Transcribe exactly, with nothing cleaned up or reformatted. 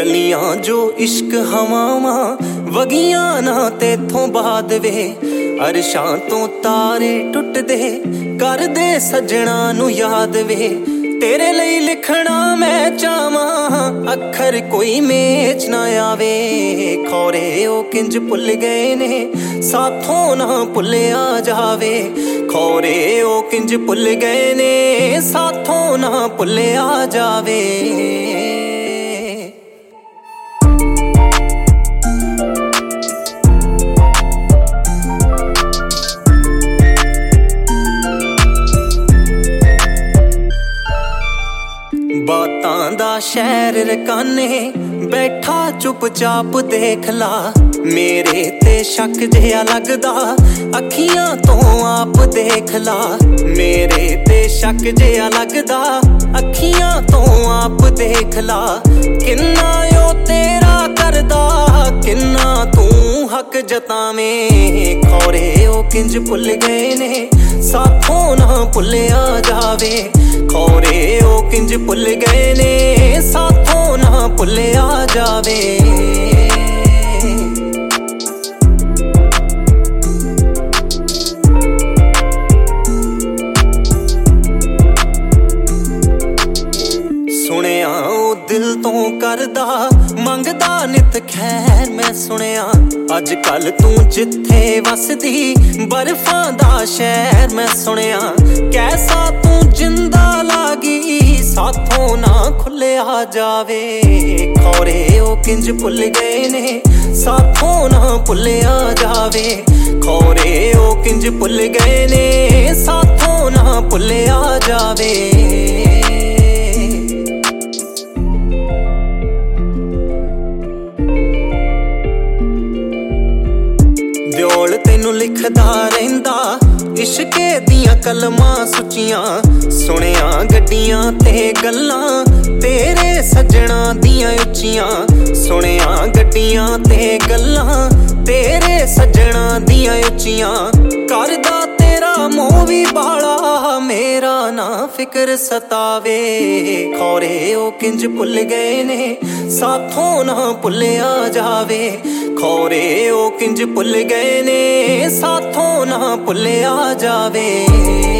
चलियां जो इश्क हवावां वगियां ना तेथों बाद वे अरशां तो तारे टुटदे कर दे सजना नू याद वे तेरे लिए लिखना मैं चावां अखर कोई मेच ना आवे खौरे ओ किंज भुल गए ने साथों ना भुलिया जावे खौरे ओ किंज भुल गए ने साथों ना भुलिया जावे। बातां दा शहर रकाने बैठा चुपचाप देख ला मेरे ते शक जिहा लगदा अखियां तो आप देख ला मेरे ते शक जिहा लगदा अखियां तो आप देख ला किन्ना ओ तेरा करदा किन्ना तू हक जतावें खौरे ओ किंज भुल गए ने साथों ना भुलिया जावे खौरे ओ किंज भुल गए ने साथों ना भुलिया जावे। सुनिया ओ दिल तो करदा मंगदा नित खैर मैं सुनिया अज कल तू जिथे वसदी बर्फां दा शहर मैं सुनिया कैसा तू जिंदा लागी साथों ना खुलिया जावे खौरे ओ किंज भुल गए ने साथों ना भुलिया जावे खौरे ओ किंज भुल गए ने साथों ना भुलिया जावे। दियोल तेनू लिखदा रहिंदा इश्के दियां कलमां सुचियां सुनिया गड्डियां ते गल्लां तेरे सजना दियां उच्चियां सुनिया गड्डियां ते गल्लां तेरे सजना दियां उच्चियां करदा तेरा मोह भी बाला मेरा ना फिक्र सतावे खौरे ओ किंज भुल गए ने साथों ना भुलिया जावे खौरे ओ किंज भुल गए ने साथों ना भुलिया जावे।